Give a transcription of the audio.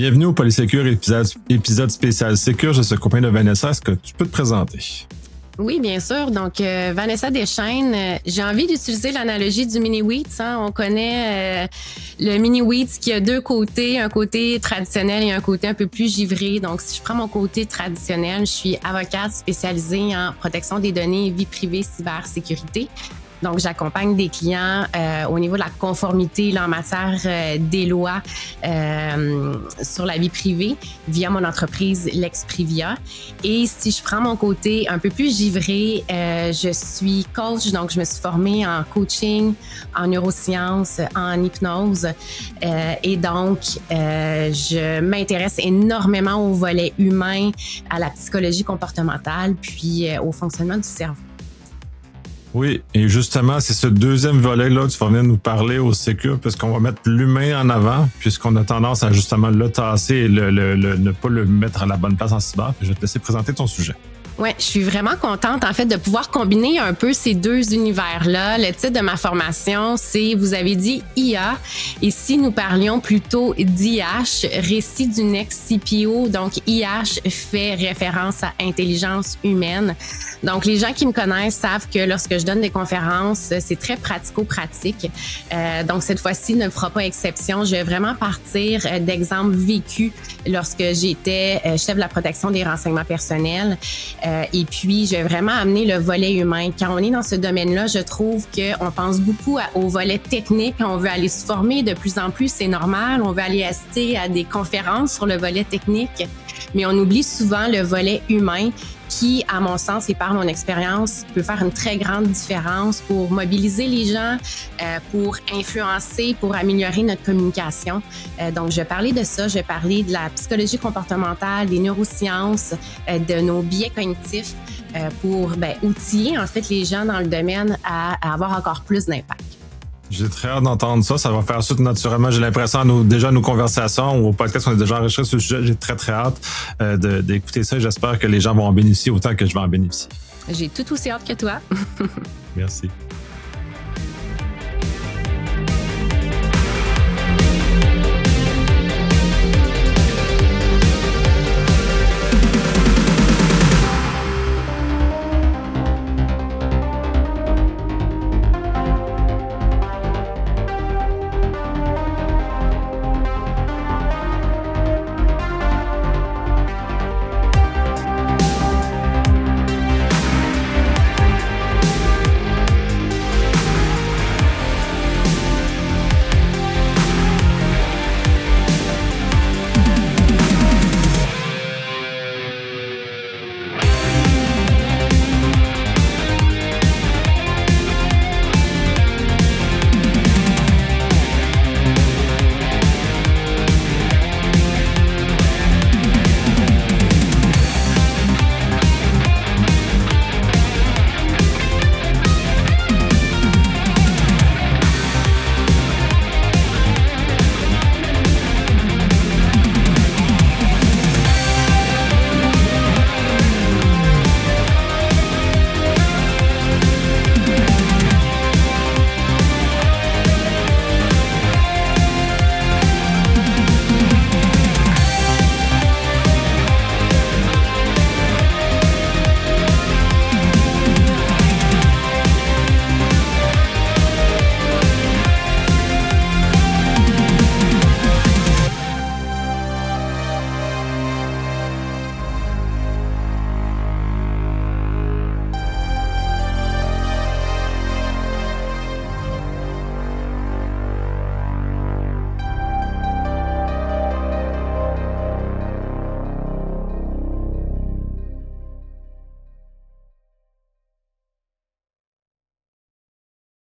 Bienvenue au Polysécure, épisode spécial Sécure. Je suis accompagné de Vanessa. Est-ce que tu peux te présenter? Oui, bien sûr. Donc, Vanessa Deschaines, j'ai envie d'utiliser l'analogie du mini-wheats. On connaît le mini-wheats qui a deux côtés, un côté traditionnel et un côté un peu plus givré. Donc, si je prends mon côté traditionnel, je suis avocate spécialisée en protection des données, vie privée, cybersécurité. Donc, j'accompagne des clients au niveau de la conformité là, en matière des lois sur la vie privée via mon entreprise Lexprivia. Et si je prends mon côté un peu plus givré, je suis coach, donc je me suis formée en coaching, en neurosciences, en hypnose. Et donc, je m'intéresse énormément au volet humain, à la psychologie comportementale, puis au fonctionnement du cerveau. Oui, et justement, c'est ce deuxième volet-là que tu vas venir nous parler au Sécure, puisqu'on va mettre l'humain en avant, puisqu'on a tendance à justement le tasser et ne pas le mettre à la bonne place en cyber. Je vais te laisser présenter ton sujet. Ouais, je suis vraiment contente en fait de pouvoir combiner un peu ces deux univers-là. Le titre de ma formation, c'est, vous avez dit IA, et si nous parlions plutôt d'IH, récit d'une ex-CPO, donc IH fait référence à intelligence humaine. Donc les gens qui me connaissent savent que lorsque je donne des conférences, c'est très pratico-pratique. Donc cette fois-ci ne fera pas exception. Je vais vraiment partir d'exemples vécus lorsque j'étais chef de la protection des renseignements personnels. Et puis, je vais vraiment amener le volet humain. Quand on est dans ce domaine-là, je trouve qu'on pense beaucoup au volet technique. On veut aller se former de plus en plus, c'est normal. On veut aller assister à des conférences sur le volet technique. Mais on oublie souvent le volet humain qui, à mon sens et par mon expérience, peut faire une très grande différence pour mobiliser les gens, pour influencer, pour améliorer notre communication. Donc, je vais parler de ça, je vais parler de la psychologie comportementale, des neurosciences, de nos biais cognitifs pour outiller en fait les gens dans le domaine à avoir encore plus d'impact. J'ai très hâte d'entendre ça. Ça va faire suite naturellement. J'ai l'impression, déjà nos conversations ou au podcast, on est déjà enregistré sur le sujet. J'ai très hâte d'écouter ça. J'espère que les gens vont en bénéficier autant que je vais en bénéficier. J'ai tout aussi hâte que toi. Merci.